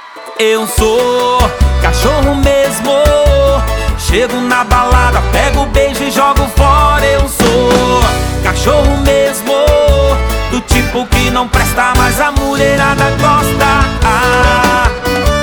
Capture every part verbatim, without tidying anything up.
Eu sou cachorro mesmo. Chego na balada, pego o beijo e jogo fora. Eu sou cachorro mesmo, do tipo que não presta, mas a mulherada gosta. ah.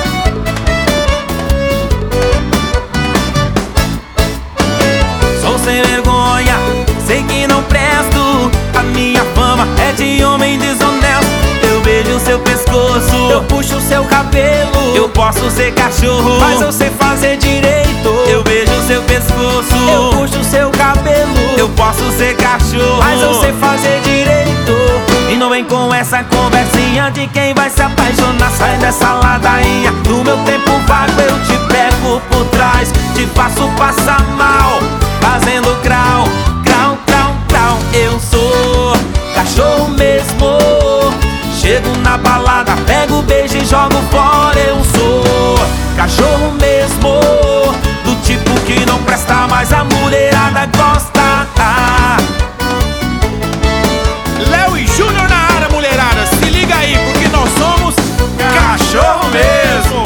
Sou sem vergonha, sei que não presto. A minha fama é de homem desonesto. Eu beijo seu pescoço, eu puxo seu cabelo. Eu posso ser cachorro, mas eu sei fazer direito. Eu beijo seu pescoço, eu puxo seu cabelo. Eu posso ser cachorro, mas eu sei fazer direito. E não vem com essa conversinha de quem vai se apaixonar. Sai dessa ladainha, no meu tempo vago eu te pego por trás. Te faço passar mal, fazendo crau, crau, crau, crau. Eu sou cachorro mesmo. Chego na balada, pego o beijo e jogo fora. Eu sou cachorro mesmo, do tipo que não presta, mas a mulherada gosta. ah. Léo e Júnior na área, mulherada. Se liga aí, porque nós somos cachorro mesmo.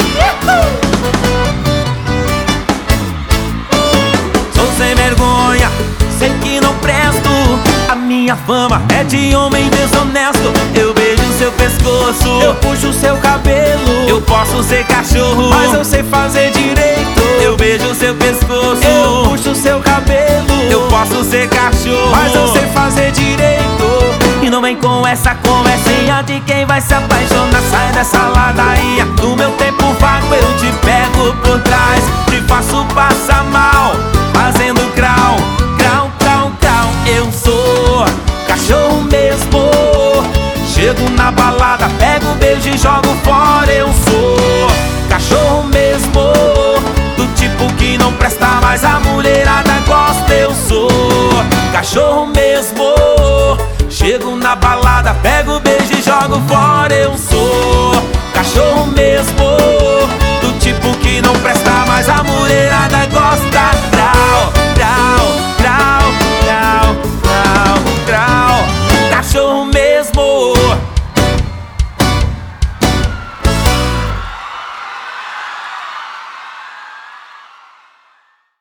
Sou sem vergonha, sei que não presto. A minha fama é de homem desonesto. Eu beijo seu pescoço, eu puxo seu cabelo. Eu posso ser cachorro, mas eu sei fazer direito. Eu beijo seu pescoço, eu puxo seu cabelo. Eu posso ser cachorro, mas eu sei fazer direito. E não vem com essa conversinha de quem vai se apaixonar. Sai dessa ladainha, no meu tempo vago eu te pego por trás. Te faço passar mal, fazendo crau, crau, crau, crau. Eu sou cachorro mesmo. Chego na balada, pego o beijo e jogo fora. Eu sou cachorro mesmo, do tipo que não presta, mas a mulherada gosta. Eu sou cachorro mesmo. Chego na balada, pego o beijo e jogo fora. Eu sou cachorro mesmo,